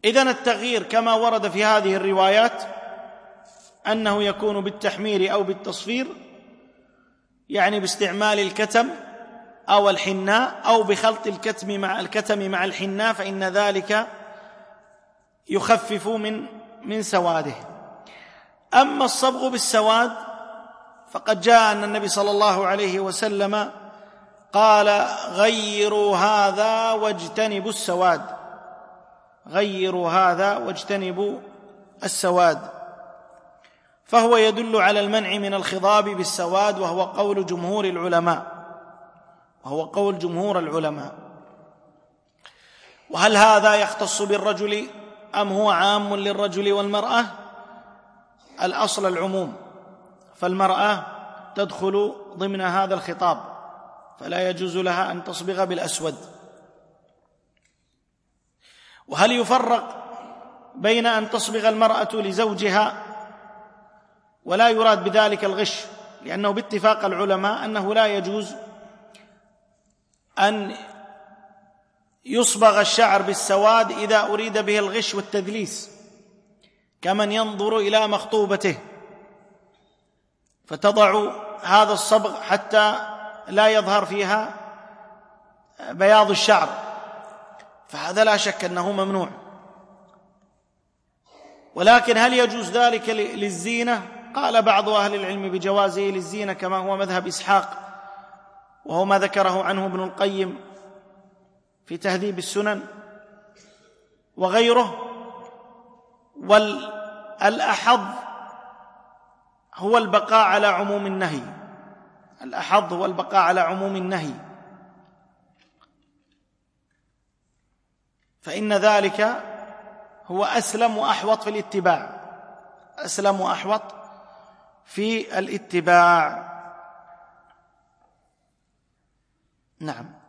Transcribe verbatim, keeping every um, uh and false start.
إذن التغيير كما ورد في هذه الروايات أنه يكون بالتحمير أو بالتصفير، يعني باستعمال الكتم أو الحناء أو بخلط الكتم مع الكتم مع الحناء، فإن ذلك يخفف من من سواده. أما الصبغ بالسواد فقد جاء أن النبي صلى الله عليه وسلم قال: غيروا هذا واجتنبوا السواد، غيروا هذا واجتنبوا السواد، فهو يدل على المنع من الخضاب بالسواد، وهو قول جمهور العلماء وهو قول جمهور العلماء. وهل هذا يختص بالرجل أم هو عام للرجل والمرأة؟ الأصل العموم، فالمرأة تدخل ضمن هذا الخطاب، فلا يجوز لها أن تصبغ بالأسود. وهل يفرق بين أن تصبغ المرأة لزوجها ولا يراد بذلك الغش؟ لأنه باتفاق العلماء أنه لا يجوز أن يصبغ الشعر بالسواد إذا أريد به الغش والتدليس، كمن ينظر إلى مخطوبته فتضع هذا الصبغ حتى لا يظهر فيها بياض الشعر، فهذا لا شك أنه ممنوع. ولكن هل يجوز ذلك للزينة؟ قال بعض أهل العلم بجوازه للزينة، كما هو مذهب إسحاق، وهو ما ذكره عنه ابن القيم في تهذيب السنن وغيره. والأحظ هو البقاء على عموم النهي، الأحظ هو البقاء على عموم النهي، فإن ذلك هو أسلم وأحوط في الاتباع، أسلم وأحوط في الاتباع. نعم.